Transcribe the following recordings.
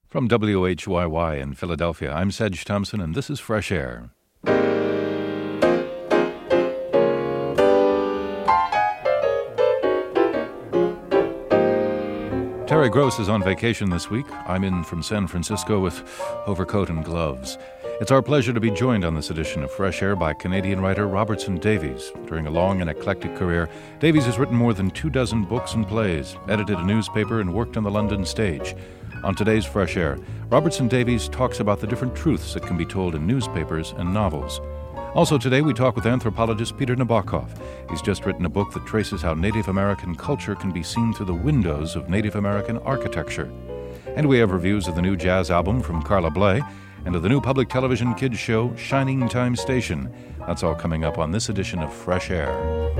From WHYY in Philadelphia, I'm Sedge Thompson, and this is Fresh Air. Terry Gross is on vacation this week. I'm in from San Francisco with overcoat and gloves. It's our pleasure to be joined on this edition of Fresh Air by Canadian writer Robertson Davies. During a long and eclectic career, Davies has written more than 24 books and plays, edited a newspaper, and worked on the London stage. On today's Fresh Air, Robertson Davies talks about the different truths that can be told in newspapers and novels. Also today, we talk with anthropologist Peter Nabokov. He's just written a book that traces how Native American culture can be seen through the windows of Native American architecture. And we have reviews of the new jazz album from Carla Bley and of the new public television kids show, Shining Time Station. That's all coming up on this edition of Fresh Air.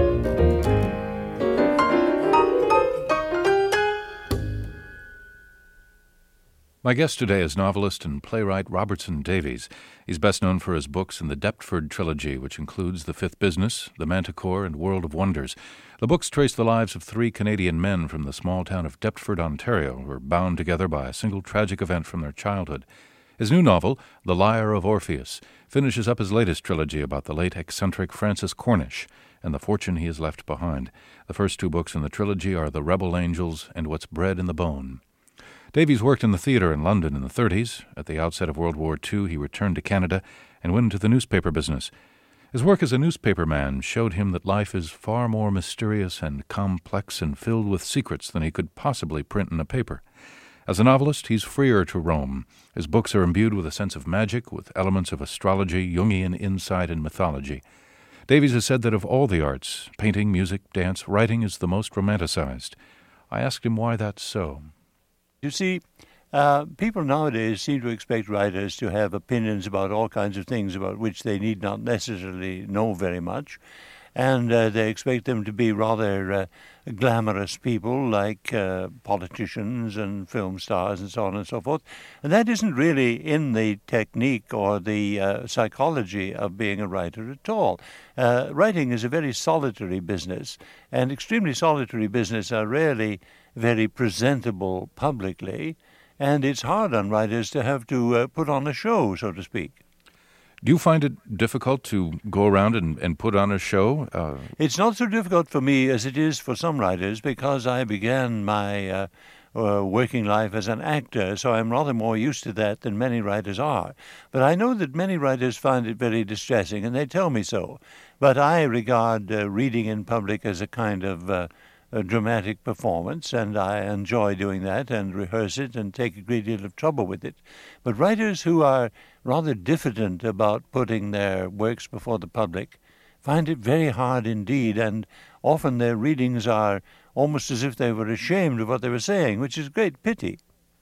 My guest today is novelist and playwright Robertson Davies. He's best known for his books in the Deptford trilogy, which includes The Fifth Business, The Manticore, and World of Wonders. The books trace the lives of 3 Canadian men from the small town of Deptford, Ontario, who were bound together by a single tragic event from their childhood. His new novel, The Lyre of Orpheus, finishes up his latest trilogy about the late eccentric Francis Cornish and the fortune he has left behind. The first 2 books in the trilogy are The Rebel Angels and What's Bred in the Bone. Davies worked in the theatre in London in the 30s. At the outset of World War II, he returned to Canada and went into the newspaper business. His work as a newspaperman showed him that life is far more mysterious and complex and filled with secrets than he could possibly print in a paper. As a novelist, he's freer to roam. His books are imbued with a sense of magic, with elements of astrology, Jungian insight, and mythology. Davies has said that of all the arts, painting, music, dance, writing is the most romanticized. I asked him why that's so. You see, people nowadays seem to expect writers to have opinions about all kinds of things about which they need not necessarily know very much. And they expect them to be rather glamorous people like politicians and film stars and so on and so forth. And that isn't really in the technique or the psychology of being a writer at all. Writing is a very solitary business, and extremely solitary business are rarely very presentable publicly, and it's hard on writers to have to put on a show, so to speak. Do you find it difficult to go around and put on a show? It's not so difficult for me as it is for some writers, because I began my working life as an actor, so I'm rather more used to that than many writers are. But I know that many writers find it very distressing, and they tell me so. But I regard reading in public as a kind of a dramatic performance, and I enjoy doing that and rehearse it and take a great deal of trouble with it. But writers who are rather diffident about putting their works before the public find it very hard indeed, and often their readings are almost as if they were ashamed of what they were saying, which is a great pity.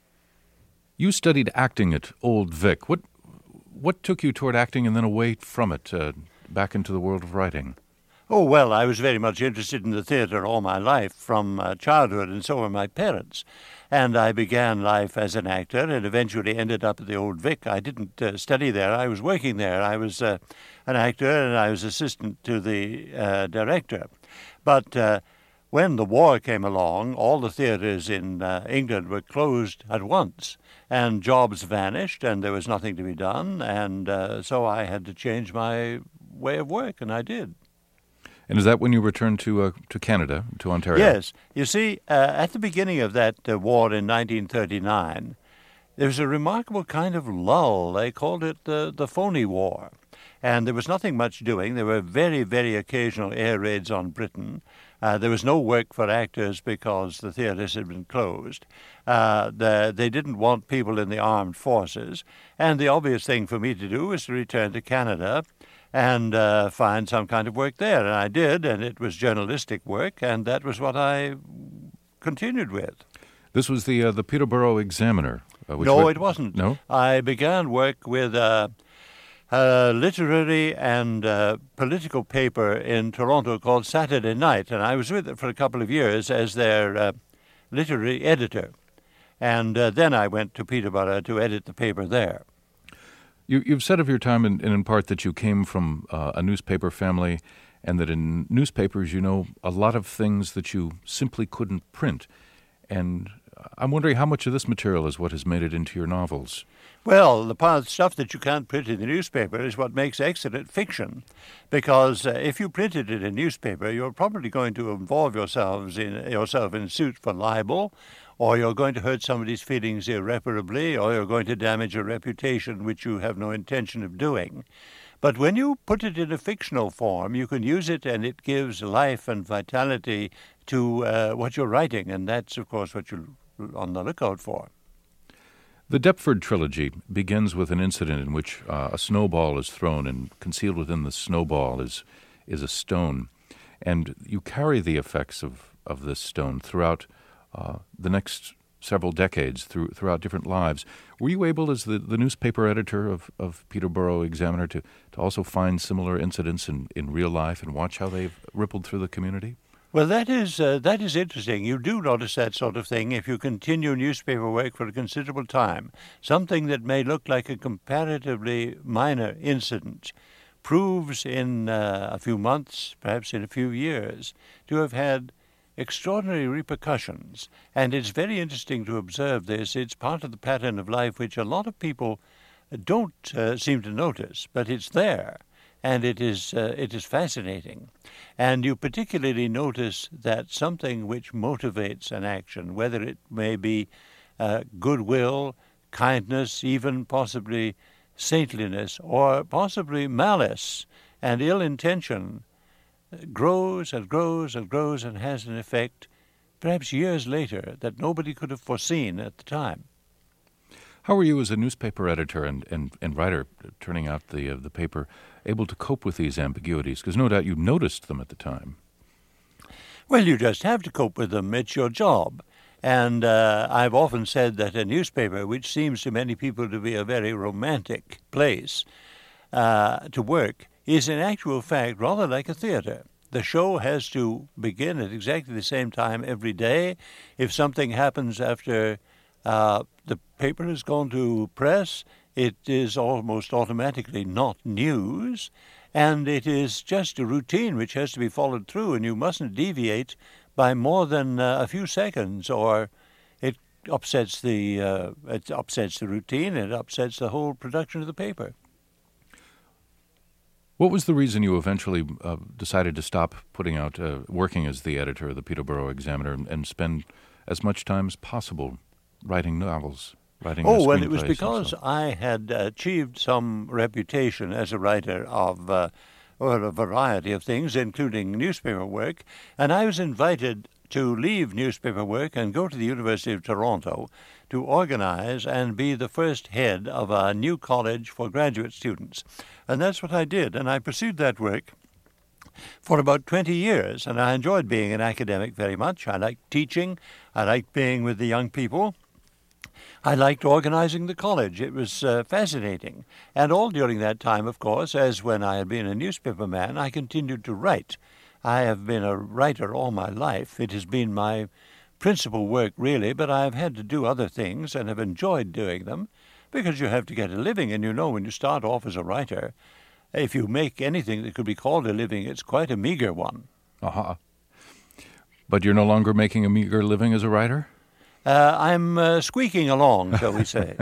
You studied acting at Old Vic. What took you toward acting and then away from it, back into the world of writing? Oh, well, I was very much interested in the theatre all my life, from childhood, and so were my parents. And I began life as an actor and eventually ended up at the Old Vic. I didn't study there. I was working there. I was an actor, and I was assistant to the director. But when the war came along, all the theatres in England were closed at once, and jobs vanished, and there was nothing to be done. And so I had to change my way of work, and I did. And is that when you returned to Canada, to Ontario? Yes. You see, at the beginning of that war in 1939, there was a remarkable kind of lull. They called it the phony war. And there was nothing much doing. There were very, very occasional air raids on Britain. There was no work for actors because the theatres had been closed. They didn't want people in the armed forces. And the obvious thing for me to do was to return to Canada and find some kind of work there. And I did, and it was journalistic work, and that was what I continued with. This was the Peterborough Examiner. No, it wasn't. No? I began work with a literary and political paper in Toronto called Saturday Night, and I was with it for a couple of years as their literary editor. And then I went to Peterborough to edit the paper there. You've said of your time in part that you came from a newspaper family, and that in newspapers you know a lot of things that you simply couldn't print. And I'm wondering how much of this material is what has made it into your novels. Well, the stuff that you can't print in the newspaper is what makes excellent fiction, because if you printed it in a newspaper, you're probably going to involve yourself in suit for libel, or you're going to hurt somebody's feelings irreparably, or you're going to damage a reputation which you have no intention of doing. But when you put it in a fictional form, you can use it, and it gives life and vitality to what you're writing, and that's, of course, what you're on the lookout for. The Deptford trilogy begins with an incident in which a snowball is thrown, and concealed within the snowball is a stone. And you carry the effects of this stone throughout the next several decades, throughout different lives. Were you able, as the newspaper editor of Peterborough Examiner, to also find similar incidents in real life and watch how they've rippled through the community? Well, that is interesting. You do notice that sort of thing if you continue newspaper work for a considerable time. Something that may look like a comparatively minor incident proves in a few months, perhaps in a few years, to have had extraordinary repercussions. And it's very interesting to observe this. It's part of the pattern of life which a lot of people don't seem to notice, but it's there. And it is fascinating. And you particularly notice that something which motivates an action, whether it may be goodwill, kindness, even possibly saintliness, or possibly malice and ill intention, grows and grows and grows and has an effect, perhaps years later, that nobody could have foreseen at the time. How were you, as a newspaper editor and writer, turning out the paper, able to cope with these ambiguities? Because no doubt you noticed them at the time. Well, you just have to cope with them. It's your job. And I've often said that a newspaper, which seems to many people to be a very romantic place to work, is in actual fact rather like a theater. The show has to begin at exactly the same time every day. If something happens after the paper has gone to press, it is almost automatically not news, and it is just a routine which has to be followed through, and you mustn't deviate by more than a few seconds, or it upsets the routine, and it upsets the whole production of the paper. What was the reason you eventually decided to stop putting out, working as the editor of the Peterborough Examiner, and spend as much time as possible writing novels, writing well, it was because I had achieved some reputation as a writer of a variety of things, including newspaper work, and I was invited to leave newspaper work and go to the University of Toronto to organize and be the first head of a new college for graduate students. And that's what I did, and I pursued that work for about 20 years, and I enjoyed being an academic very much. I liked teaching. I liked being with the young people. I liked organizing the college. It was fascinating. And all during that time, of course, as when I had been a newspaper man, I continued to write. I have been a writer all my life. It has been my principal work, really, but I have had to do other things and have enjoyed doing them, because you have to get a living. And you know, when you start off as a writer, if you make anything that could be called a living, it's quite a meager one. But you're no longer making a meager living as a writer? I'm squeaking along, shall we say.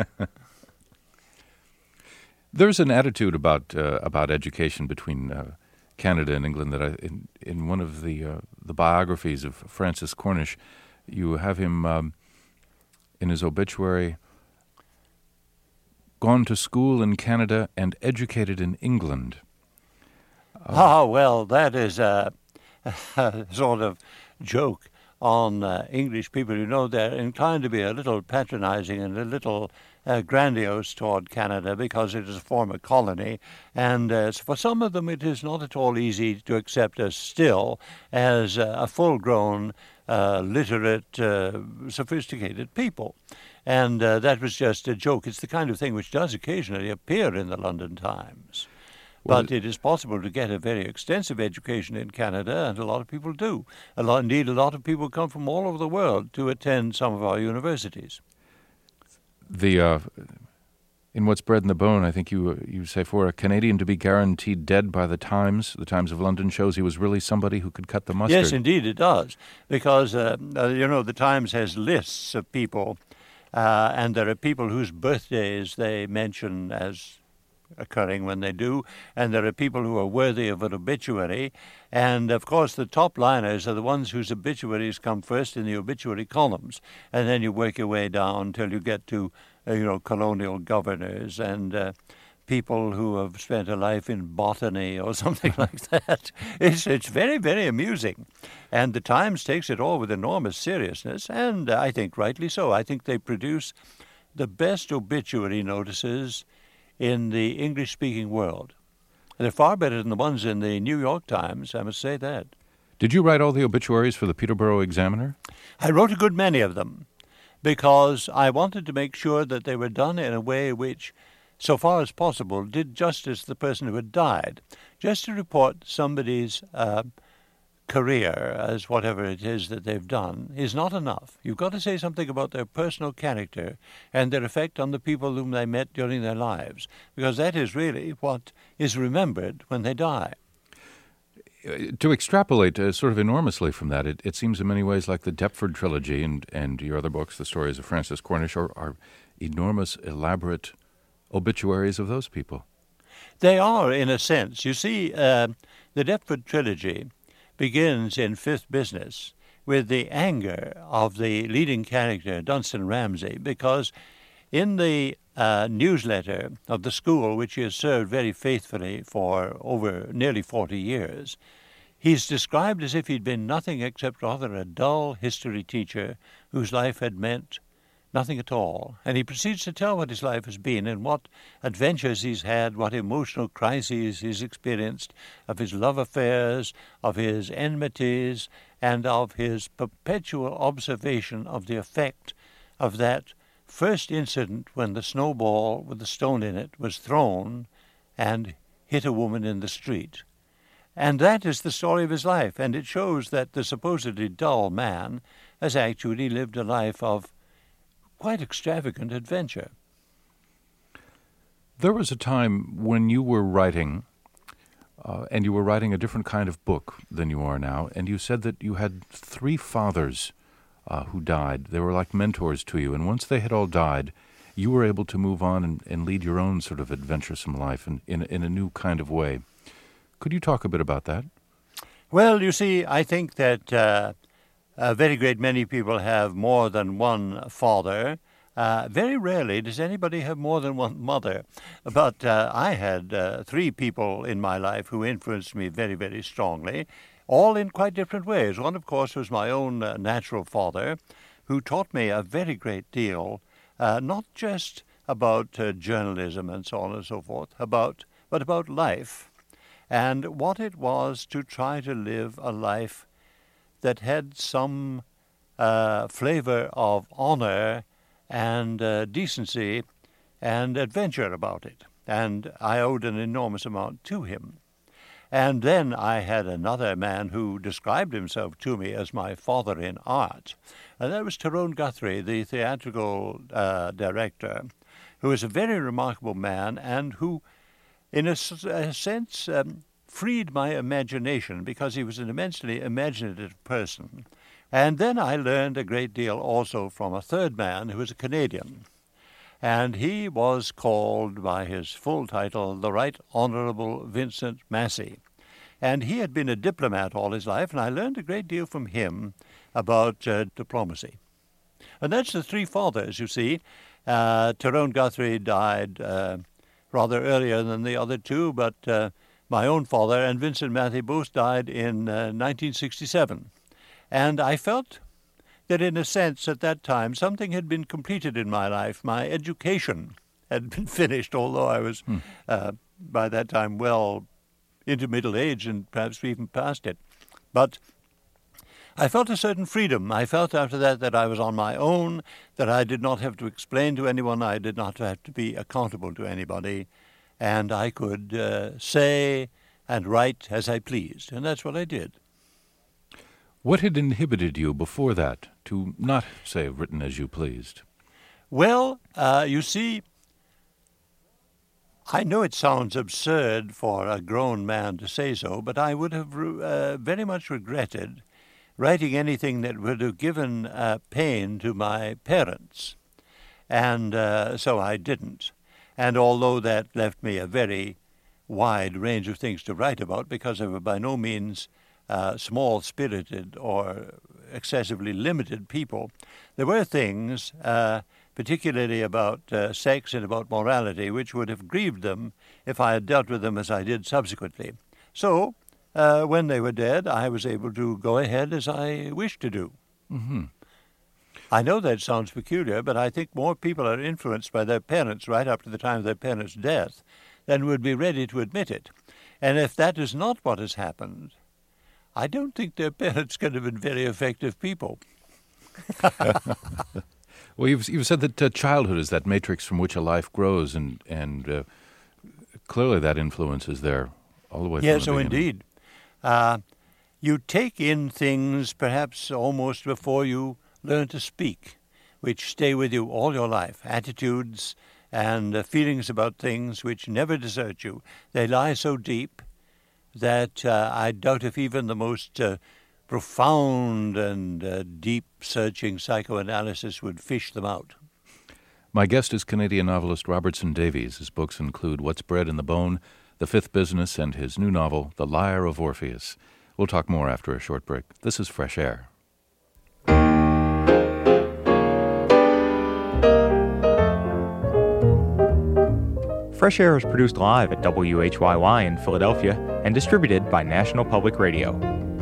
There's an attitude about education between Canada and England that in one of the biographies of Francis Cornish, you have him in his obituary, gone to school in Canada and educated in England. Well, that is a sort of joke on English people. You know, they're inclined to be a little patronizing and a little grandiose toward Canada because it is a former colony, and for some of them it is not at all easy to accept us still as a full-grown, literate, sophisticated people. And that was just a joke. It's the kind of thing which does occasionally appear in the London Times. But it is possible to get a very extensive education in Canada, and a lot of people do. Indeed, a lot of people come from all over the world to attend some of our universities. The In What's Bred in the Bone, I think you say, for a Canadian to be guaranteed dead by the Times of London shows he was really somebody who could cut the mustard. Yes, indeed it does, because, the Times has lists of people, and there are people whose birthdays they mention as occurring when they do, and there are people who are worthy of an obituary, and of course the top liners are the ones whose obituaries come first in the obituary columns, and then you work your way down till you get to colonial governors and people who have spent a life in botany or something like that. It's very, very amusing, and the Times takes it all with enormous seriousness, and I think rightly so. I think they produce the best obituary notices in the English-speaking world. They're far better than the ones in the New York Times, I must say that. Did you write all the obituaries for the Peterborough Examiner? I wrote a good many of them, because I wanted to make sure that they were done in a way which, so far as possible, did justice to the person who had died. Just to report somebody's career as whatever it is that they've done is not enough. You've got to say something about their personal character and their effect on the people whom they met during their lives, because that is really what is remembered when they die. To extrapolate sort of enormously from that, it seems in many ways like the Deptford trilogy and your other books, the stories of Francis Cornish, are enormous, elaborate obituaries of those people. They are, in a sense. You see, the Deptford trilogy begins in Fifth Business with the anger of the leading character, Dunstan Ramsay, because in the newsletter of the school, which he has served very faithfully for over nearly 40 years, he's described as if he'd been nothing except rather a dull history teacher whose life had meant nothing at all. And he proceeds to tell what his life has been and what adventures he's had, what emotional crises he's experienced, of his love affairs, of his enmities, and of his perpetual observation of the effect of that first incident when the snowball with the stone in it was thrown and hit a woman in the street. And that is the story of his life, and it shows that the supposedly dull man has actually lived a life of quite extravagant adventure. There was a time when you were writing, and you were writing a different kind of book than you are now, and you said that you had 3 fathers who died. They were like mentors to you, and once they had all died, you were able to move on and lead your own sort of adventuresome life in a new kind of way. Could you talk a bit about that? Well, you see, I think that a very great many people have more than one father. Very rarely does anybody have more than one mother. But I had 3 people in my life who influenced me very, very strongly, all in quite different ways. One, of course, was my own natural father, who taught me a very great deal, not just about journalism and so on and so forth, but about life, and what it was to try to live a life that had some flavor of honor and decency and adventure about it. And I owed an enormous amount to him. And then I had another man who described himself to me as my father in art, and that was Tyrone Guthrie, the theatrical director, who was a very remarkable man and who, in a sense, freed my imagination, because he was an immensely imaginative person. And then I learned a great deal also from a third man who was a Canadian. And he was called by his full title, the Right Honourable Vincent Massey. And he had been a diplomat all his life, and I learned a great deal from him about diplomacy. And that's the 3 fathers, you see. Tyrone Guthrie died rather earlier than the other 2, but my own father and Vincent Massey both died in 1967. And I felt that, in a sense, at that time, something had been completed in my life. My education had been finished, although I was, by that time, well into middle age and perhaps even past it. But I felt a certain freedom. I felt after that I was on my own, that I did not have to explain to anyone, I did not have to be accountable to anybody, and I could say and write as I pleased, and that's what I did. What had inhibited you before that to not, say, have written as you pleased? Well, you see, I know it sounds absurd for a grown man to say so, but I would have very much regretted writing anything that would have given pain to my parents. And so I didn't. And although that left me a very wide range of things to write about, because they were by no means small-spirited or excessively limited people, there were things, particularly about sex and about morality, which would have grieved them if I had dealt with them as I did subsequently. So, when they were dead, I was able to go ahead as I wished to do. Mm-hmm. I know that sounds peculiar, but I think more people are influenced by their parents right up to the time of their parents' death than would be ready to admit it. And if that is not what has happened, I don't think their parents could have been very effective people. Well, you've said that childhood is that matrix from which a life grows, and clearly that influence is there all the way from the beginning. Indeed. You take in things perhaps almost before you learn to speak, which stay with you all your life, attitudes and feelings about things which never desert you. They lie so deep that I doubt if even the most profound and deep-searching psychoanalysis would fish them out. My guest is Canadian novelist Robertson Davies. His books include What's Bred in the Bone, The Fifth Business, and his new novel, The Lyre of Orpheus. We'll talk more after a short break. This is Fresh Air. Fresh Air is produced live at WHYY in Philadelphia and distributed by National Public Radio.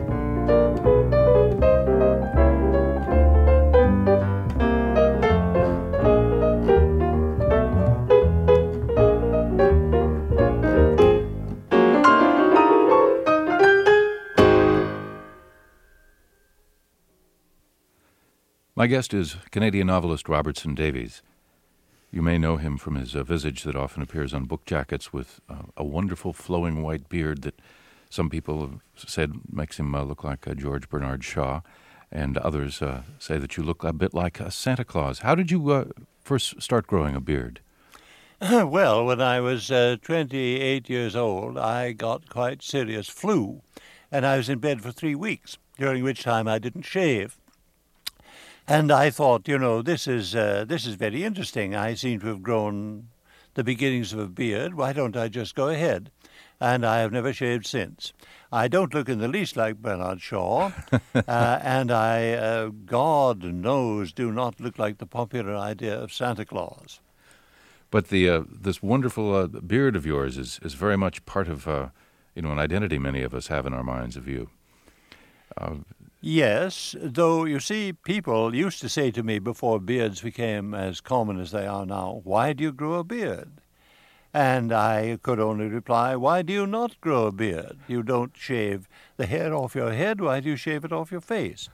My guest is Canadian novelist Robertson Davies. You may know him from his visage that often appears on book jackets with a wonderful flowing white beard that some people have said makes him look like George Bernard Shaw, and others say that you look a bit like Santa Claus. How did you first start growing a beard? Well, when I was 28 years old, I got quite serious flu, and I was in bed for 3 weeks, during which time I didn't shave. And I thought, this is very interesting. I seem to have grown the beginnings of a beard. Why don't I just go ahead? And I have never shaved since. I don't look in the least like Bernard Shaw, and I, God knows, do not look like the popular idea of Santa Claus. But this wonderful beard of yours is very much part of an identity many of us have in our minds of you. Yes, though, you see, people used to say to me before beards became as common as they are now, why do you grow a beard? And I could only reply, why do you not grow a beard? You don't shave the hair off your head, why do you shave it off your face?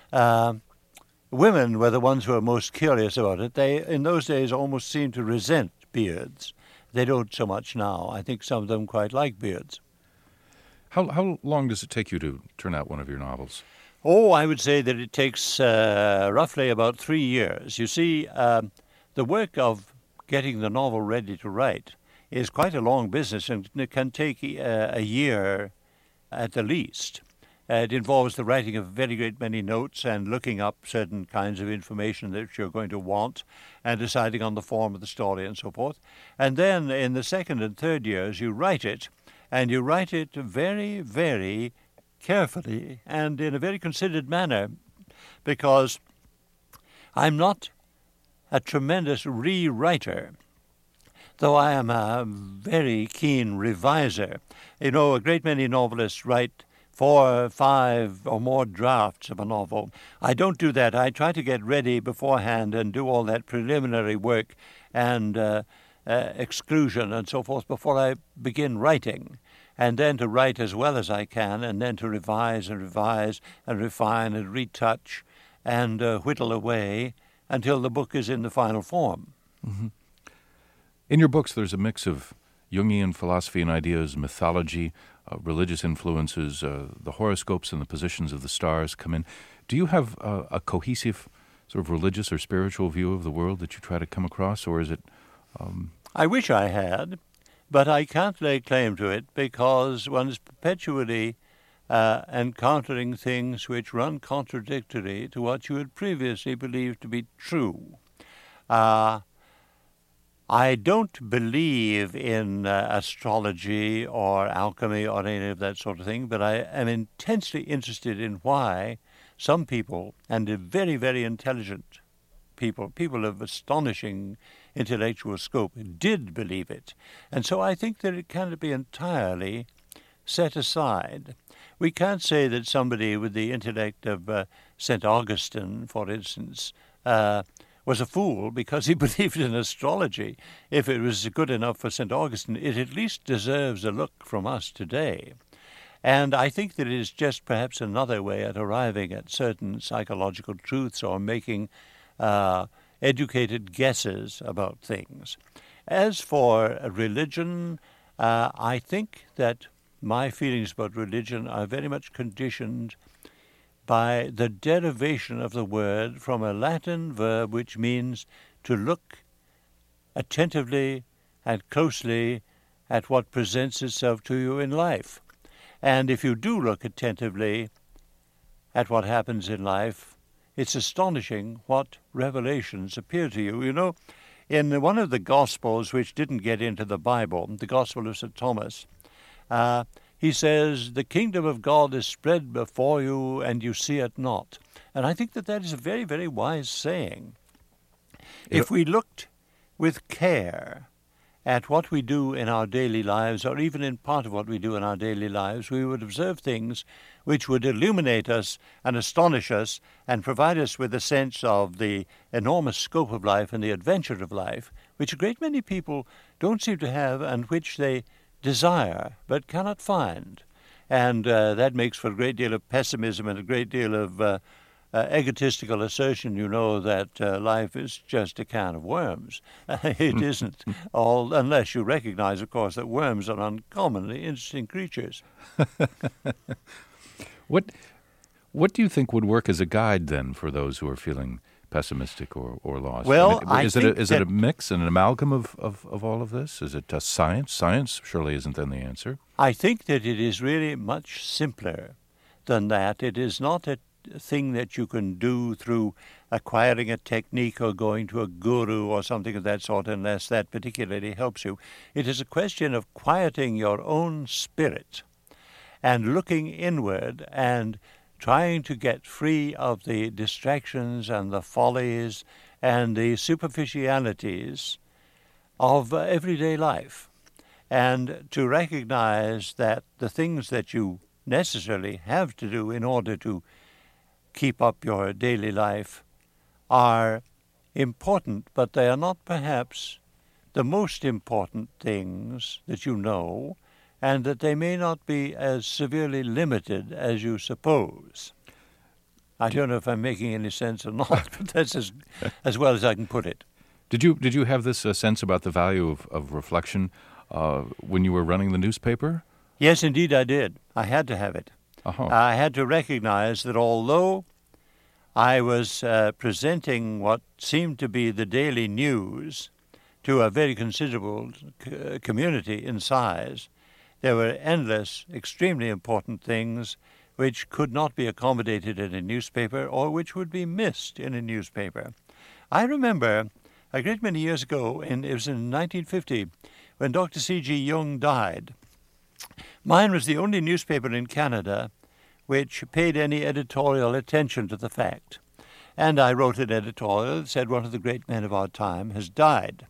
Women were the ones who were most curious about it. They, in those days, almost seemed to resent beards. They don't so much now. I think some of them quite like beards. How long does it take you to turn out one of your novels? Oh, I would say that it takes roughly about 3 years. You see, the work of getting the novel ready to write is quite a long business, and it can take a year at the least. It involves the writing of a very great many notes and looking up certain kinds of information that you're going to want and deciding on the form of the story and so forth. And then in the second and third years, you write it, and you write it very, very carefully and in a very considered manner, because I'm not a tremendous rewriter, though I am a very keen reviser. A great many novelists write 4, 5 or more drafts of a novel. I don't do that. I try to get ready beforehand and do all that preliminary work and exclusion and so forth before I begin writing, and then to write as well as I can, and then to revise and revise and refine and retouch and whittle away until the book is in the final form. Mm-hmm. In your books, there's a mix of Jungian philosophy and ideas, mythology, religious influences, the horoscopes and the positions of the stars come in. Do you have a cohesive sort of religious or spiritual view of the world that you try to come across, or is it... I wish I had, but I can't lay claim to it because one is perpetually encountering things which run contradictory to what you had previously believed to be true. I don't believe in astrology or alchemy or any of that sort of thing, but I am intensely interested in why some people, and very, very intelligent people of astonishing intellectual scope, did believe it. And so I think that it cannot be entirely set aside. We can't say that somebody with the intellect of St. Augustine, for instance, was a fool because he believed in astrology. If it was good enough for St. Augustine, it at least deserves a look from us today. And I think that it is just perhaps another way at arriving at certain psychological truths or making educated guesses about things. As for religion, I think that my feelings about religion are very much conditioned by the derivation of the word from a Latin verb which means to look attentively and closely at what presents itself to you in life. And if you do look attentively at what happens in life, it's astonishing what revelations appear to you. You know, in one of the Gospels which didn't get into the Bible, the Gospel of St. Thomas, he says, "The kingdom of God is spread before you, and you see it not." And I think that that is a very, very wise saying. If we looked with care at what we do in our daily lives, or even in part of what we do in our daily lives, we would observe things which would illuminate us and astonish us and provide us with a sense of the enormous scope of life and the adventure of life, which a great many people don't seem to have and which they desire but cannot find. And that makes for a great deal of pessimism and a great deal of egotistical assertion, you know, that life is just a can of worms. It isn't, all unless you recognize, of course, that worms are uncommonly interesting creatures. What do you think would work as a guide, then, for those who are feeling pessimistic or lost? Well, is it a mix and an amalgam of all of this? Is it science? Science surely isn't then the answer. I think that it is really much simpler than that. It is not a thing that you can do through acquiring a technique or going to a guru or something of that sort, unless that particularly helps you. It is a question of quieting your own spirit and looking inward and trying to get free of the distractions and the follies and the superficialities of everyday life, and to recognize that the things that you necessarily have to do in order to keep up your daily life are important, but they are not perhaps the most important things that you know, and that they may not be as severely limited as you suppose. I don't know if I'm making any sense or not, but that's as well as I can put it. Did you have this sense about the value of reflection when you were running the newspaper? Yes, indeed I did. I had to have it. Uh-huh. I had to recognize that although I was presenting what seemed to be the daily news to a very considerable community in size, there were endless, extremely important things which could not be accommodated in a newspaper or which would be missed in a newspaper. I remember a great many years ago, it was in 1950, when Dr. C.G. Jung died. Mine was the only newspaper in Canada which paid any editorial attention to the fact. And I wrote an editorial that said one of the great men of our time has died.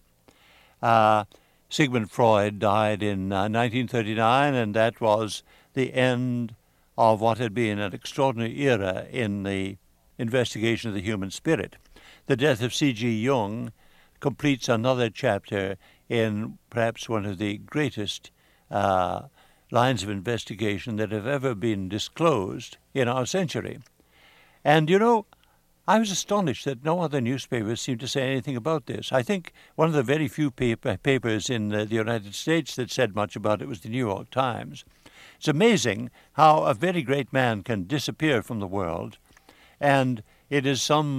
Sigmund Freud died in 1939, and that was the end of what had been an extraordinary era in the investigation of the human spirit. The death of C.G. Jung completes another chapter in perhaps one of the greatest lines of investigation that have ever been disclosed in our century. And, you know, I was astonished that no other newspapers seemed to say anything about this. I think one of the very few papers in the United States that said much about it was the New York Times. It's amazing how a very great man can disappear from the world, and it is some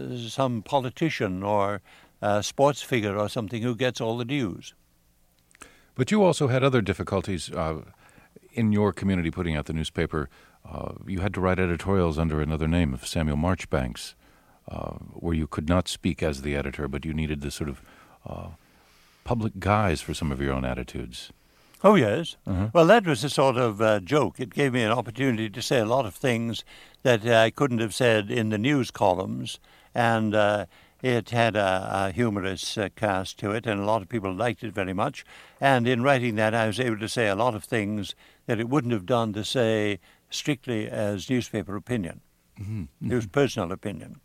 politician or sports figure or something who gets all the news. But you also had other difficulties in your community putting out the newspaper. You had to write editorials under another name of Samuel Marchbanks, where you could not speak as the editor, but you needed this sort of public guise for some of your own attitudes. Oh, yes. Uh-huh. Well, that was a sort of joke. It gave me an opportunity to say a lot of things that I couldn't have said in the news columns, and it had a humorous cast to it, and a lot of people liked it very much. And in writing that, I was able to say a lot of things that it wouldn't have done to say strictly as newspaper opinion. Mm-hmm. It was personal opinion.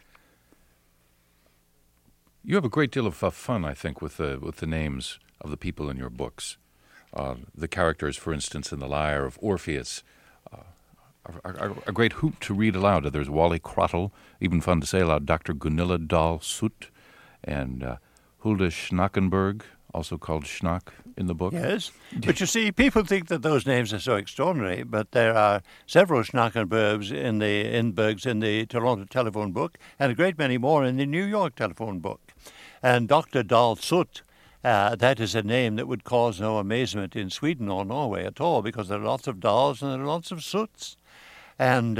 You have a great deal of fun, I think, with the names of the people in your books. The characters, for instance, in The Lyre of Orpheus, are a great hoot to read aloud. There's Wally Crottle, even fun to say aloud, Dr. Gunilla Dahl Soot, and Hulda Schnackenberg, also called Schnack in the book. Yes, but you see, people think that those names are so extraordinary, but there are several Schnackenbergs in the Toronto telephone book, and a great many more in the New York telephone book. And Dr. Dahl Soot, that is a name that would cause no amazement in Sweden or Norway at all, because there are lots of Dahls and there are lots of Soots. And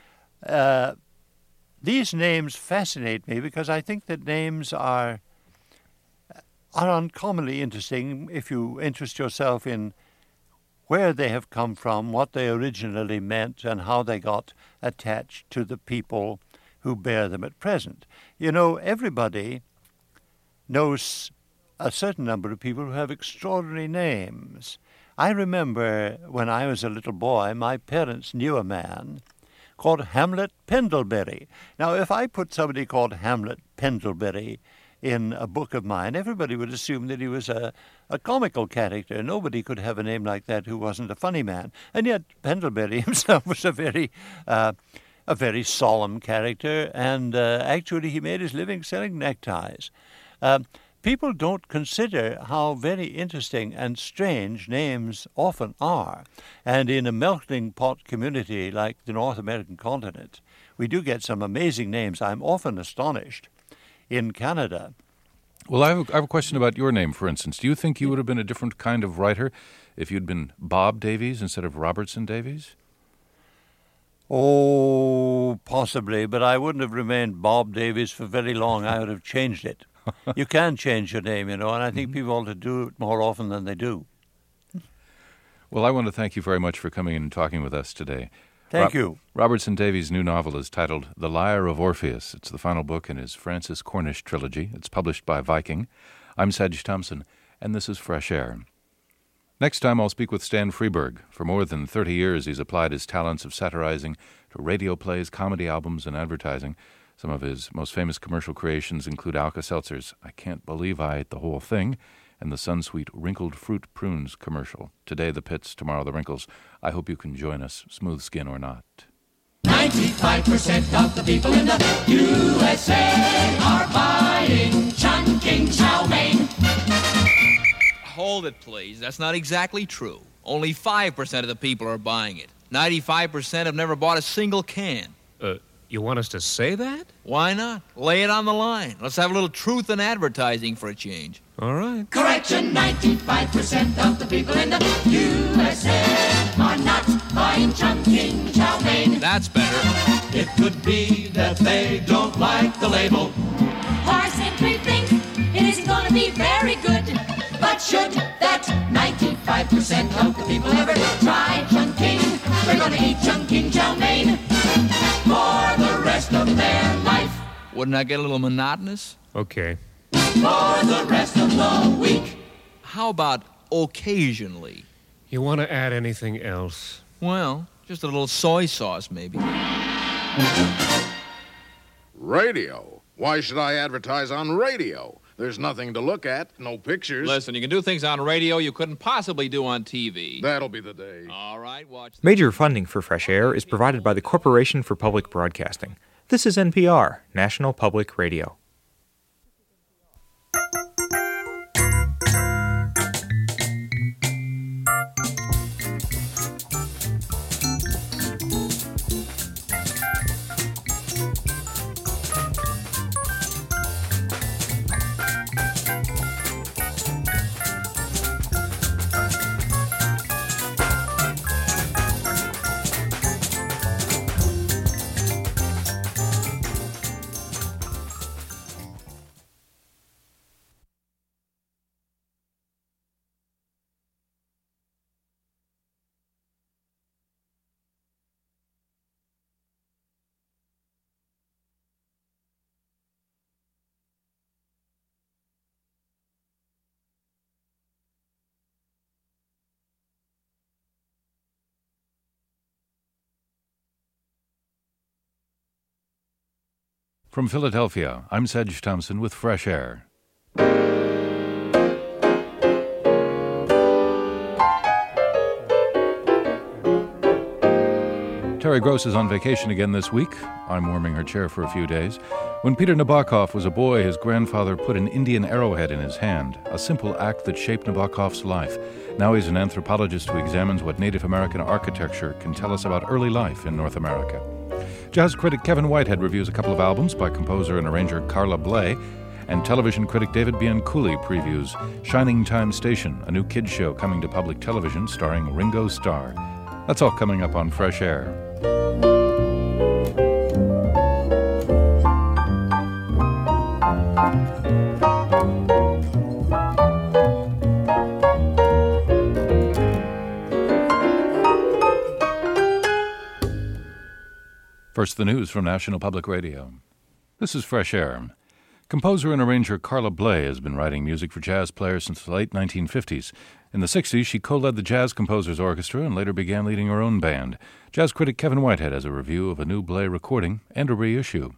these names fascinate me because I think that names are uncommonly interesting if you interest yourself in where they have come from, what they originally meant, and how they got attached to the people who bear them at present. You know, everybody knows a certain number of people who have extraordinary names. I remember when I was a little boy, my parents knew a man called Hamlet Pendlebury. Now, if I put somebody called Hamlet Pendlebury in a book of mine, everybody would assume that he was a comical character. Nobody could have a name like that who wasn't a funny man. And yet Pendlebury himself was a very solemn character, and actually he made his living selling neckties. People don't consider how very interesting and strange names often are. And in a melting pot community like the North American continent, we do get some amazing names. I'm often astonished. In Canada. Well, I have a question about your name, for instance. Do you think you would have been a different kind of writer if you'd been Bob Davies instead of Robertson Davies? Oh, possibly, but I wouldn't have remained Bob Davies for very long. I would have changed it. You can change your name, you know, and I think people ought to do it more often than they do. Well, I want to thank you very much for coming in and talking with us today. Thank you. Robertson Davies' new novel is titled The Lyre of Orpheus. It's the final book in his Francis Cornish trilogy. It's published by Viking. I'm Sedge Thompson, and this is Fresh Air. Next time I'll speak with Stan Freberg. For more than 30 years, he's applied his talents of satirizing to radio plays, comedy albums, and advertising. Some of his most famous commercial creations include Alka-Seltzer's I Can't Believe I Ate the Whole Thing, and the Sunsweet Wrinkled Fruit Prunes commercial. Today the pits, tomorrow the wrinkles. I hope you can join us, smooth skin or not. 95% of the people in the USA are buying Chungking chow mein. Hold it, please. That's not exactly true. Only 5% of the people are buying it. 95% have never bought a single can. You want us to say that? Why not? Lay it on the line. Let's have a little truth in advertising for a change. All right. Correction, 95% of the people in the USA are not buying Chungking chow mein. That's better. It could be that they don't like the label, or simply think it isn't going to be very good. but should that 95% of the people ever try Chungking, they're gonna eat Chungking chow mein for the rest of their life. Wouldn't that get a little monotonous? Okay. For the rest of the week. How about occasionally? You want to add anything else? Well, just a little soy sauce, maybe. Radio? Why should I advertise on radio? There's nothing to look at, no pictures. Listen, you can do things on radio you couldn't possibly do on TV. That'll be the day. All right, watch. Major funding for Fresh Air is provided by the Corporation for Public Broadcasting. This is NPR, National Public Radio. From Philadelphia, I'm Sedge Thompson with Fresh Air. Terry Gross is on vacation again this week. I'm warming her chair for a few days. When Peter Nabokov was a boy, his grandfather put an Indian arrowhead in his hand, a simple act that shaped Nabokov's life. Now he's an anthropologist who examines what Native American architecture can tell us about early life in North America. Jazz critic Kevin Whitehead reviews a couple of albums by composer and arranger Carla Bley, and television critic David Bianculli previews Shining Time Station, a new kids show coming to public television starring Ringo Starr. That's all coming up on Fresh Air. First, the news from National Public Radio. This is Fresh Air. Composer and arranger Carla Bley has been writing music for jazz players since the late 1950s. In the 60s, she co-led the Jazz Composers Orchestra and later began leading her own band. Jazz critic Kevin Whitehead has a review of a new Bley recording and a reissue.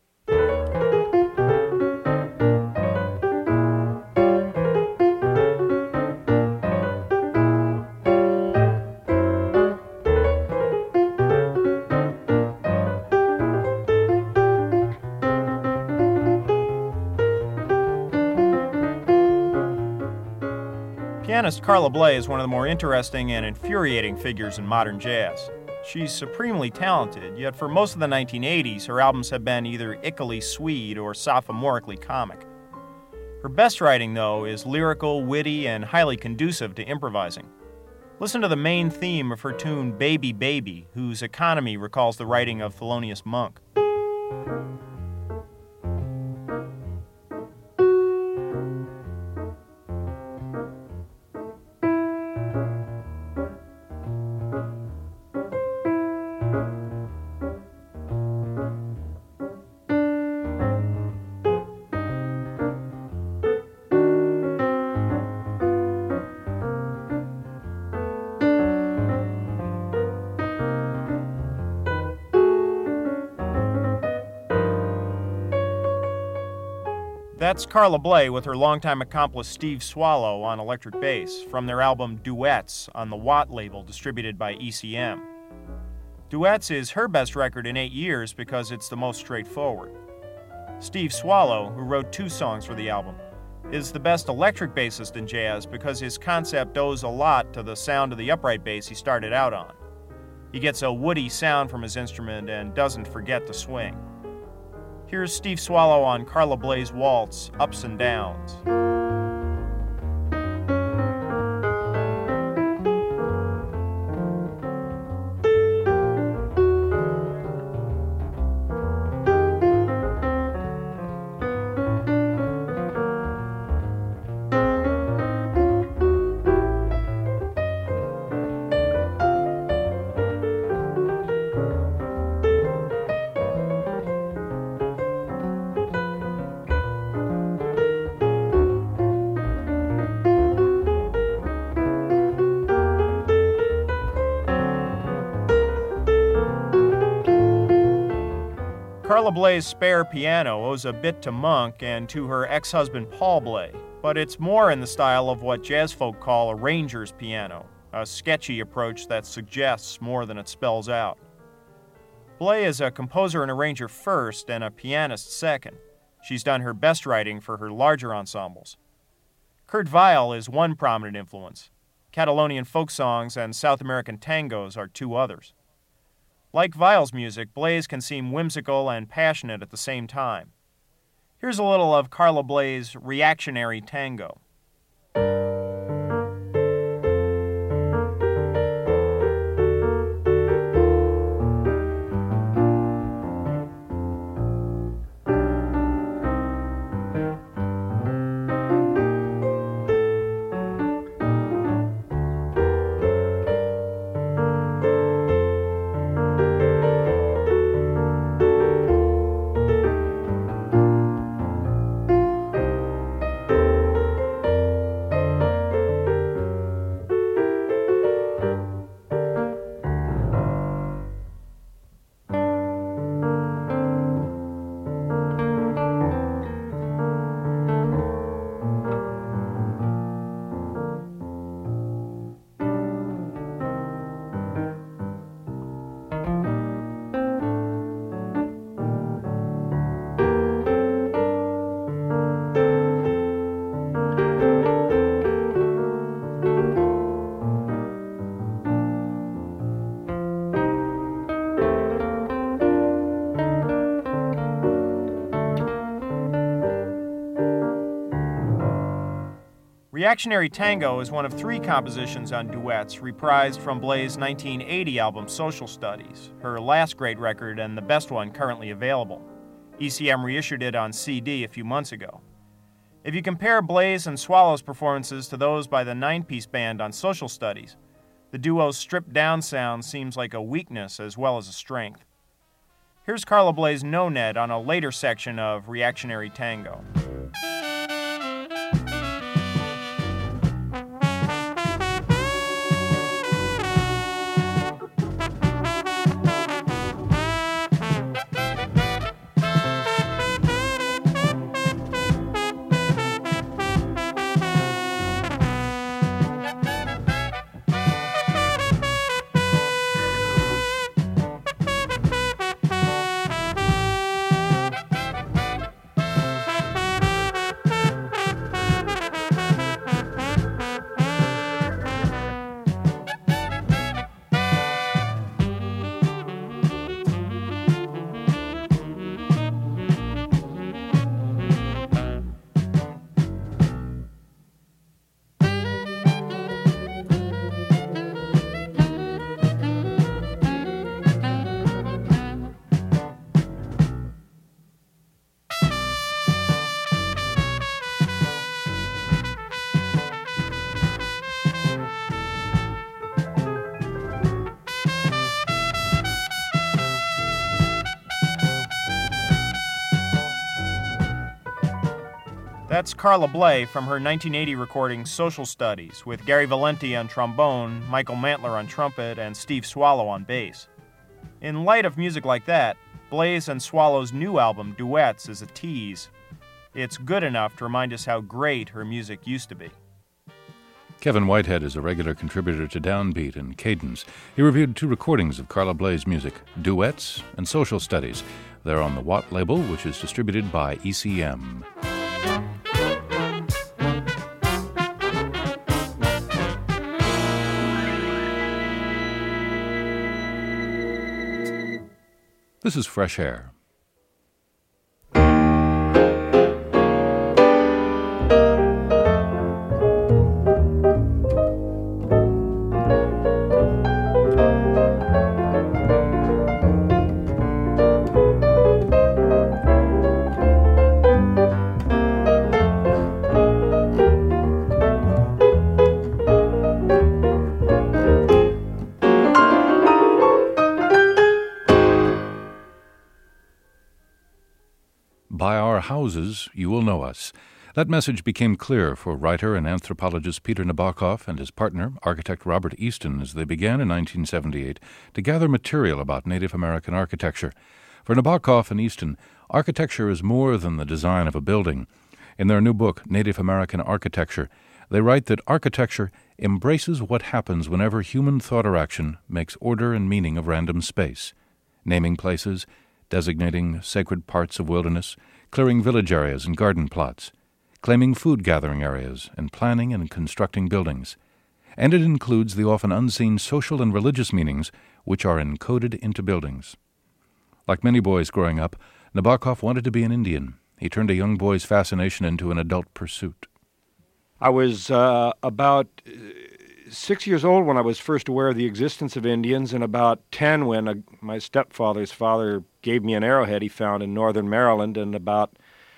Pianist Carla Bley is one of the more interesting and infuriating figures in modern jazz. She's supremely talented, yet for most of the 1980s, her albums have been either ickily sweet or sophomorically comic. Her best writing, though, is lyrical, witty, and highly conducive to improvising. Listen to the main theme of her tune Baby Baby, whose economy recalls the writing of Thelonious Monk. That's Carla Bley with her longtime accomplice Steve Swallow on electric bass from their album Duets on the Watt label distributed by ECM. Duets is her best record in 8 years because it's the most straightforward. Steve Swallow, who wrote 2 songs for the album, is the best electric bassist in jazz because his concept owes a lot to the sound of the upright bass he started out on. He gets a woody sound from his instrument and doesn't forget to swing. Here's Steve Swallow on Carla Bley's waltz, Ups and Downs. Carla Bley's spare piano owes a bit to Monk and to her ex-husband Paul Bley, but it's more in the style of what jazz folk call a ranger's piano, a sketchy approach that suggests more than it spells out. Bley is a composer and arranger first and a pianist second. She's done her best writing for her larger ensembles. Kurt Weill is one prominent influence. Catalonian folk songs and South American tangos are 2 others. Like Weill's music, Bley's can seem whimsical and passionate at the same time. Here's a little of Carla Bley's reactionary tango. Reactionary Tango is one of 3 compositions on duets reprised from Blaye's 1980 album Social Studies, her last great record and the best one currently available. ECM reissued it on CD a few months ago. If you compare Blaye's and Swallow's performances to those by the 9-piece band on Social Studies, the duo's stripped-down sound seems like a weakness as well as a strength. Here's Carla Blaye's no-net on a later section of Reactionary Tango. That's Carla Blaye from her 1980 recording Social Studies, with Gary Valenti on trombone, Michael Mantler on trumpet, and Steve Swallow on bass. In light of music like that, Blaye's and Swallow's new album, Duets, is a tease. It's good enough to remind us how great her music used to be. Kevin Whitehead is a regular contributor to Downbeat and Cadence. He reviewed 2 recordings of Carla Blaye's music, Duets and Social Studies. They're on the Watt label, which is distributed by ECM. This is Fresh Air. By our houses you will know us. That message became clear for writer and anthropologist Peter Nabokov and his partner, architect Robert Easton, as they began in 1978 to gather material about Native American architecture. For Nabokov and Easton, architecture is more than the design of a building. In their new book, Native American Architecture, they write that architecture embraces what happens whenever human thought or action makes order and meaning of random space, naming places, designating sacred parts of wilderness, clearing village areas and garden plots, claiming food gathering areas, and planning and constructing buildings. And it includes the often unseen social and religious meanings which are encoded into buildings. Like many boys growing up, Nabokov wanted to be an Indian. He turned a young boy's fascination into an adult pursuit. I was about 6 years old when I was first aware of the existence of Indians, and about 10 when my stepfather's father gave me an arrowhead he found in northern Maryland, and about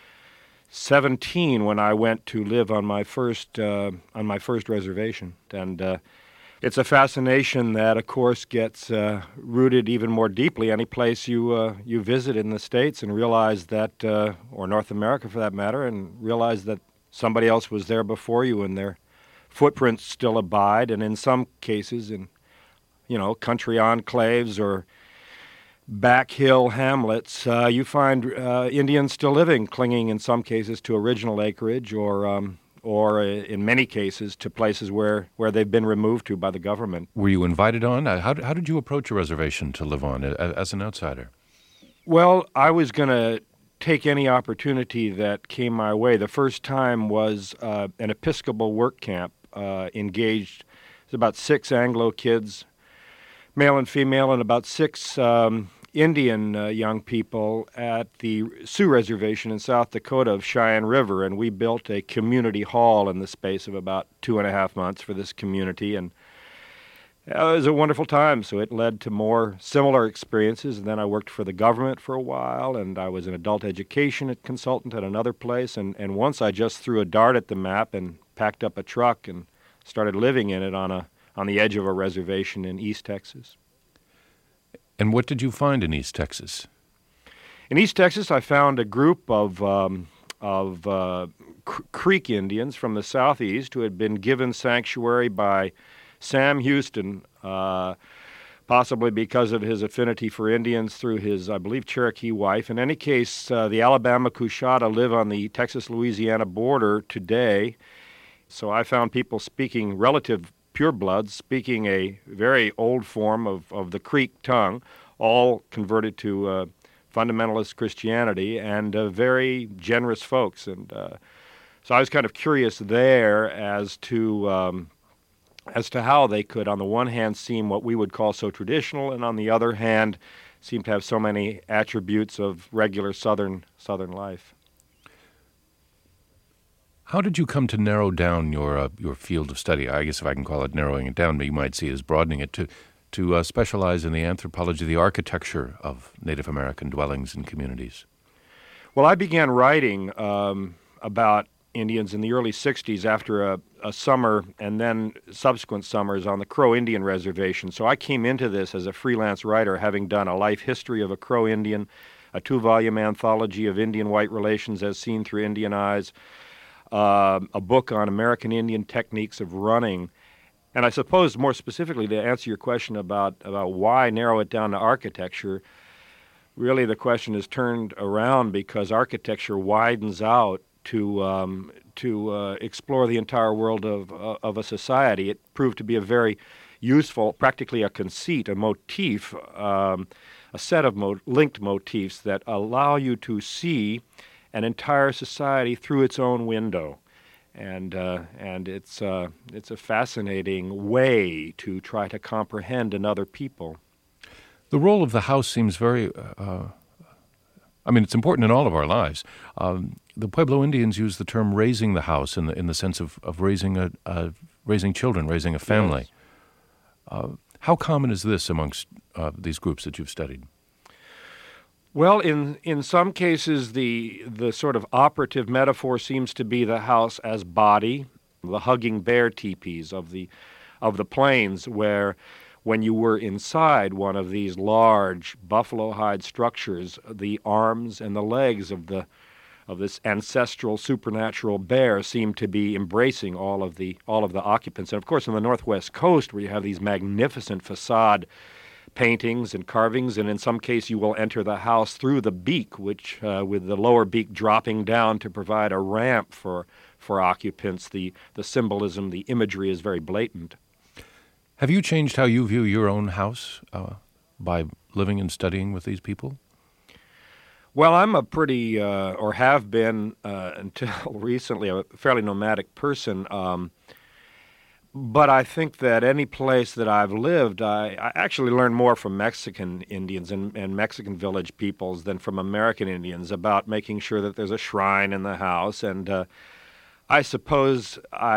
17 when I went to live on my first reservation. And it's a fascination that, of course, gets rooted even more deeply any place you visit in the States and realize that, or North America for that matter, and realize that somebody else was there before you and their footprints still abide, and in some cases in, country enclaves or back hill hamlets, you find Indians still living, clinging in some cases to original acreage or in many cases to places where they've been removed to by the government. Were you invited on? How did you approach a reservation to live on as an outsider? Well, I was going to take any opportunity that came my way. The first time was an Episcopal work camp engaged. There's about 6 Anglo kids, male and female, and about 6 Indian young people at the Sioux Reservation in South Dakota of Cheyenne River, and we built a community hall in the space of about 2.5 months for this community, and it was a wonderful time. So it led to more similar experiences, and then I worked for the government for a while, and I was an adult education consultant at another place, and once I just threw a dart at the map and packed up a truck and started living in it on the edge of a reservation in East Texas. And what did you find in East Texas? In East Texas, I found a group of Creek Indians from the southeast who had been given sanctuary by Sam Houston, possibly because of his affinity for Indians through his, I believe, Cherokee wife. In any case, the Alabama Coushatta live on the Texas-Louisiana border today, so I found people speaking relative purebloods, speaking a very old form of the Creek tongue, all converted to fundamentalist Christianity, and very generous folks. And so I was kind of curious there as to how they could, on the one hand, seem what we would call so traditional, and on the other hand, seem to have so many attributes of regular Southern life. How did you come to narrow down your field of study? I guess if I can call it narrowing it down, but you might see it as broadening it to specialize in the anthropology, the architecture of Native American dwellings and communities. Well, I began writing about Indians in the early 60s after a summer and then subsequent summers on the Crow Indian Reservation. So I came into this as a freelance writer, having done a life history of a Crow Indian, a 2-volume anthology of Indian-white relations as seen through Indian eyes, a book on American Indian techniques of running. And I suppose more specifically to answer your question about why narrow it down to architecture, really the question is turned around because architecture widens out to explore the entire world of a society. It proved to be a very useful, practically a conceit, a motif, a set of linked motifs that allow you to see an entire society through its own window, and it's a fascinating way to try to comprehend another people. The role of the house seems very. It's important in all of our lives. The Pueblo Indians use the term "raising the house" in the sense of raising raising children, raising a family. Yes. How common is this amongst these groups that you've studied? Well, in some cases, the sort of operative metaphor seems to be the house as body, the hugging bear teepees of the plains, where when you were inside one of these large buffalo hide structures, the arms and the legs of this ancestral supernatural bear seem to be embracing all of the occupants. And of course, on the Northwest Coast, where you have these magnificent facade paintings and carvings, and in some case you will enter the house through the beak, which with the lower beak dropping down to provide a ramp for occupants. The symbolism, the imagery is very blatant. Have you changed how you view your own house by living and studying with these people? Well, I'm a pretty, or have been until recently, a fairly nomadic person. But I think that any place that I've lived, I actually learned more from Mexican Indians and Mexican village peoples than from American Indians about making sure that there's a shrine in the house. And I suppose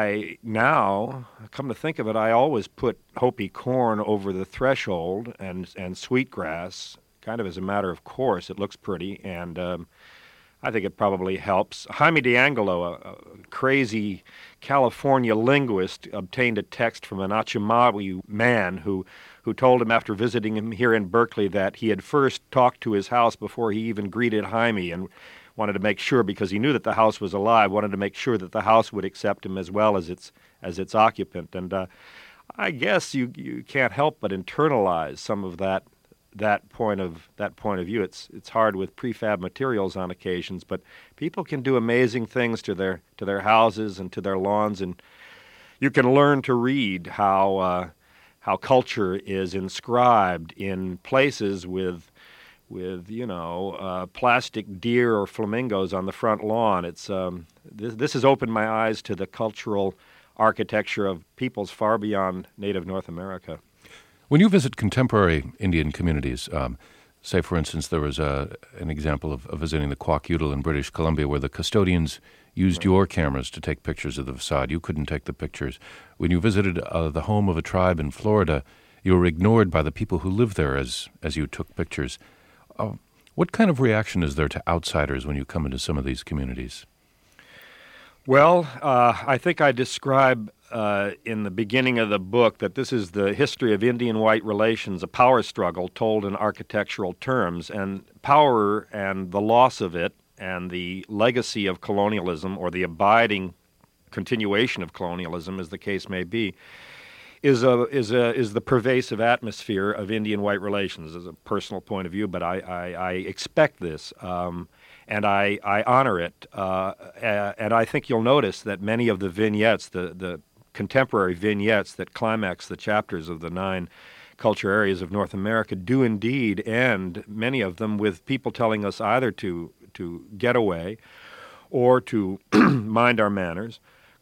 now, come to think of it, I always put Hopi corn over the threshold and sweetgrass, kind of as a matter of course. It looks pretty, and I think it probably helps. Jaime D'Angelo, a crazy California linguist, obtained a text from an Achumawi man who told him after visiting him here in Berkeley that he had first talked to his house before he even greeted Jaime, and wanted to make sure, because he knew that the house was alive, wanted to make sure that the house would accept him as well as its occupant. And I guess you can't help but internalize some of that point of view. It's hard with prefab materials on occasions, but people can do amazing things to their houses and to their lawns, and you can learn to read how culture is inscribed in places with plastic deer or flamingos on the front lawn. It's this has opened my eyes to the cultural architecture of peoples far beyond native North America. When you visit contemporary Indian communities, Say, for instance, there was an example of visiting the Kwok-Udall in British Columbia where the custodians used your cameras to take pictures of the facade. You couldn't take the pictures. When you visited the home of a tribe in Florida, you were ignored by the people who lived there as you took pictures. What kind of reaction is there to outsiders when you come into some of these communities? Well, I think I describe in the beginning of the book that this is the history of Indian-white relations, a power struggle told in architectural terms, and power and the loss of it and the legacy of colonialism, or the abiding continuation of colonialism, as the case may be, is the pervasive atmosphere of Indian-white relations. As a personal point of view, but I expect this, and I honor it, and I think you'll notice that many of the vignettes, the contemporary vignettes that climax the chapters of the 9 culture areas of North America do indeed end, many of them, with people telling us either to get away, or to mind our manners,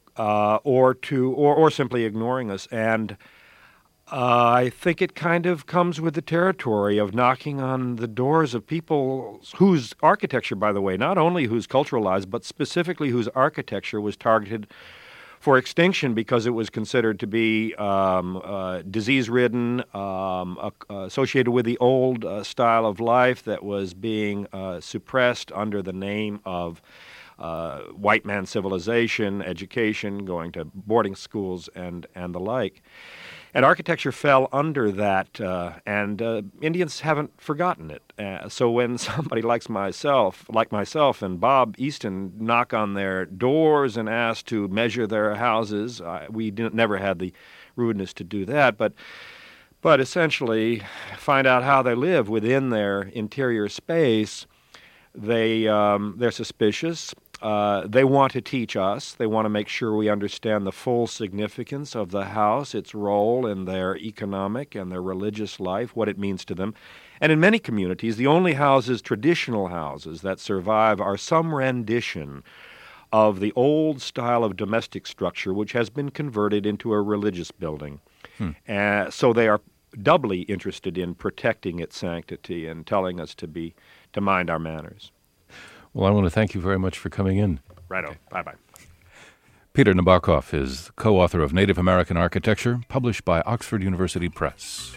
or simply ignoring us. And I think it kind of comes with the territory of knocking on the doors of people whose architecture, by the way, not only whose cultural lives, but specifically whose architecture was targeted for extinction because it was considered to be disease-ridden, associated with the old style of life that was being suppressed under the name of white man civilization, education, going to boarding schools, and the like. And architecture fell under that, and Indians haven't forgotten it. So when somebody like myself and Bob Easton knock on their doors and ask to measure their houses, we never had the rudeness to do that, but essentially find out how they live within their interior space, they're suspicious. They want to teach us. They want to make sure we understand the full significance of the house, its role in their economic and their religious life, what it means to them. And in many communities, the only traditional houses that survive are some rendition of the old style of domestic structure which has been converted into a religious building. So they are doubly interested in protecting its sanctity and telling us to mind our manners. Well, I want to thank you very much for coming in. Righto. Bye-bye. Peter Nabokov is co-author of Native American Architecture, published by Oxford University Press.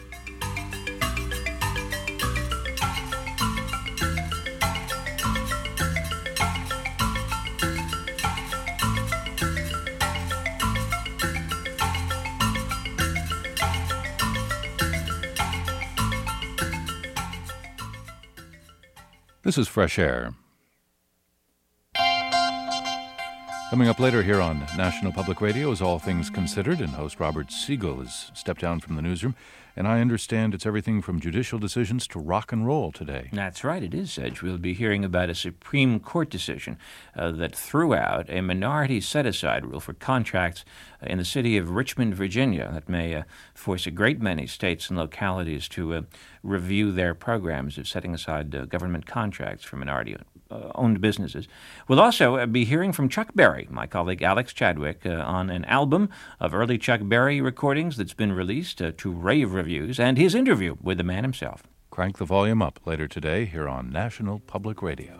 This is Fresh Air. Coming up later here on National Public Radio is All Things Considered, and host Robert Siegel has stepped down from the newsroom. And I understand it's everything from judicial decisions to rock and roll today. That's right, it is, Edge. We'll be hearing about a Supreme Court decision that threw out a minority set-aside rule for contracts in the city of Richmond, Virginia, that may force a great many states and localities to review their programs of setting aside government contracts for minority-owned businesses. We'll also be hearing from Chuck Berry, my colleague Alex Chadwick, on an album of early Chuck Berry recordings that's been released to rave reviews, and his interview with the man himself. Crank the volume up later today here on National Public Radio.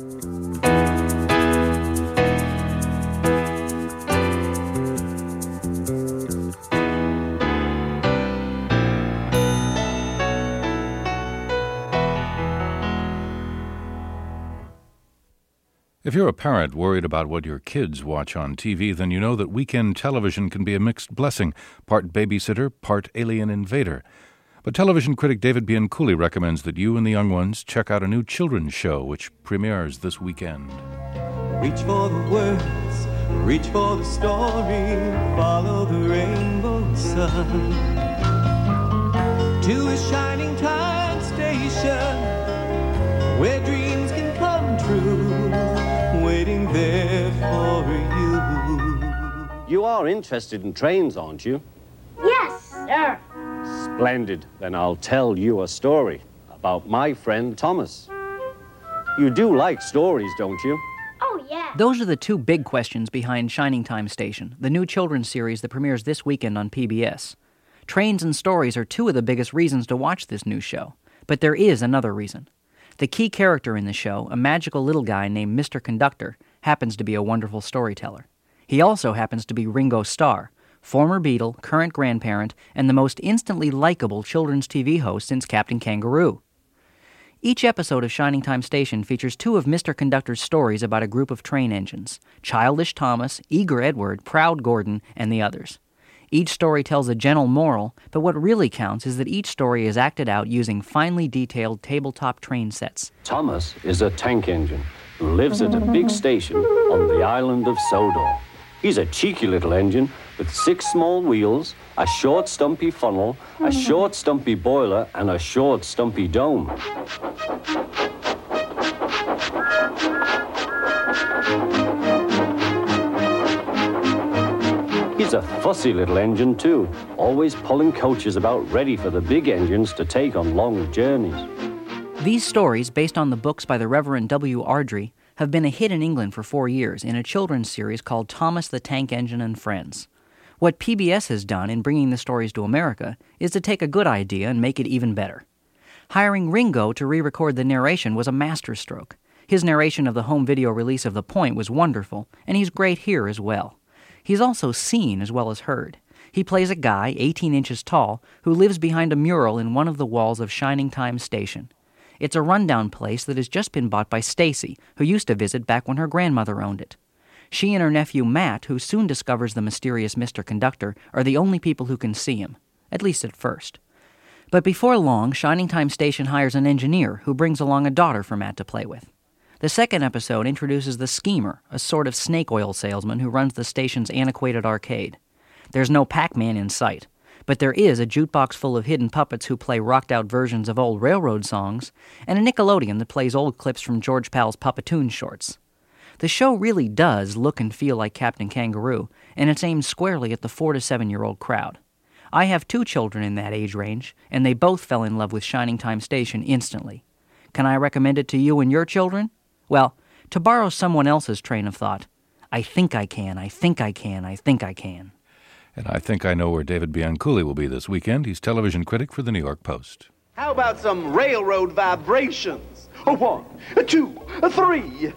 If you're a parent worried about what your kids watch on TV, then you know that weekend television can be a mixed blessing, part babysitter, part alien invader. But television critic David Bianculli recommends that you and the young ones check out a new children's show which premieres this weekend. Reach for the words, reach for the story, follow the rainbow sun to a shining time station where dreams can come true. Waiting there for you. You are interested in trains, aren't you? Yes, sir. Splendid. Then I'll tell you a story about my friend Thomas. You do like stories, don't you? Oh, yeah. Those are the two big questions behind Shining Time Station, the new children's series that premieres this weekend on PBS. Trains and stories are two of the biggest reasons to watch this new show. But there is another reason. The key character in the show, a magical little guy named Mr. Conductor, happens to be a wonderful storyteller. He also happens to be Ringo Starr, former Beatle, current grandparent, and the most instantly likable children's TV host since Captain Kangaroo. Each episode of Shining Time Station features two of Mr. Conductor's stories about a group of train engines, Childish Thomas, Eager Edward, Proud Gordon, and the others. Each story tells a gentle moral, but what really counts is that each story is acted out using finely detailed tabletop train sets. Thomas is a tank engine who lives at a big station on the island of Sodor. He's a cheeky little engine with 6 small wheels, a short stumpy funnel, a short stumpy boiler, and a short stumpy dome. He's a fussy little engine too, always pulling coaches about ready for the big engines to take on long journeys. These stories, based on the books by the Reverend W. Ardrey, have been a hit in England for 4 years in a children's series called Thomas the Tank Engine and Friends. What PBS has done in bringing the stories to America is to take a good idea and make it even better. Hiring Ringo to re-record the narration was a masterstroke. His narration of the home video release of The Point was wonderful, and he's great here as well. He's also seen as well as heard. He plays a guy, 18 inches tall, who lives behind a mural in one of the walls of Shining Time Station. It's a rundown place that has just been bought by Stacy, who used to visit back when her grandmother owned it. She and her nephew Matt, who soon discovers the mysterious Mr. Conductor, are the only people who can see him, at least at first. But before long, Shining Time Station hires an engineer who brings along a daughter for Matt to play with. The second episode introduces the Schemer, a sort of snake oil salesman who runs the station's antiquated arcade. There's no Pac-Man in sight, but there is a jukebox full of hidden puppets who play rocked-out versions of old railroad songs, and a Nickelodeon that plays old clips from George Pal's Puppetoon shorts. The show really does look and feel like Captain Kangaroo, and it's aimed squarely at the 4 to 7-year-old crowd. I have 2 children in that age range, and they both fell in love with Shining Time Station instantly. Can I recommend it to you and your children? Well, to borrow someone else's train of thought, I think I can, I think I can, I think I can. And I think I know where David Bianculli will be this weekend. He's television critic for the New York Post. How about some railroad vibrations? 1, 2, 3.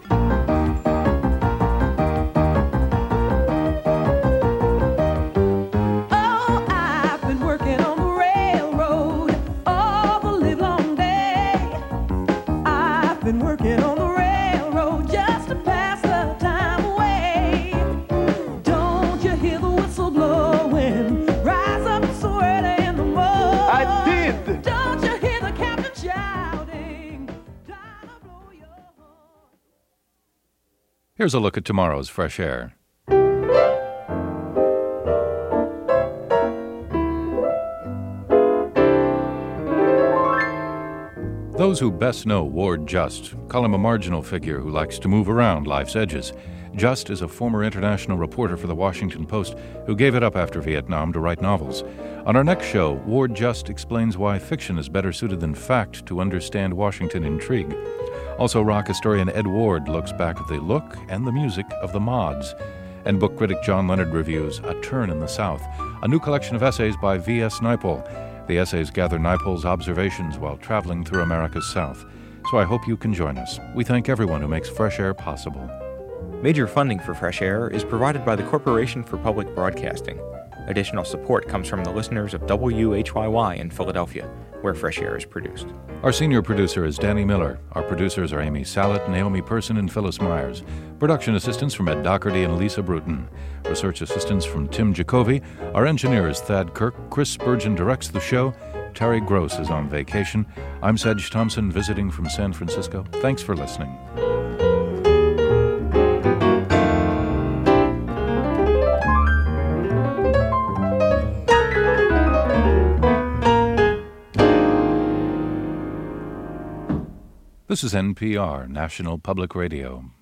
Oh, I've been working on the railroad all the livelong day. I've been working on the railroad just to pass the time away. Don't you hear the whistle blowing? Rise up so early in the morning. I did. Don't you hear the captain shouting? Here's a look at tomorrow's Fresh Air. Those who best know Ward Just call him a marginal figure who likes to move around life's edges. Just is a former international reporter for the Washington Post who gave it up after Vietnam to write novels. On our next show, Ward Just explains why fiction is better suited than fact to understand Washington intrigue. Also, rock historian Ed Ward looks back at the look and the music of the Mods. And book critic John Leonard reviews A Turn in the South, a new collection of essays by V.S. Naipaul. The essays gather Naipaul's observations while traveling through America's South. So I hope you can join us. We thank everyone who makes Fresh Air possible. Major funding for Fresh Air is provided by the Corporation for Public Broadcasting. Additional support comes from the listeners of WHYY in Philadelphia, where Fresh Air is produced. Our senior producer is Danny Miller. Our producers are Amy Salet, Naomi Person, and Phyllis Myers. Production assistants from Ed Doherty and Lisa Bruton. Research assistants from Tim Jacoby. Our engineer is Thad Kirk. Chris Spurgeon directs the show. Terry Gross is on vacation. I'm Sedge Thompson, visiting from San Francisco. Thanks for listening. This is NPR, National Public Radio.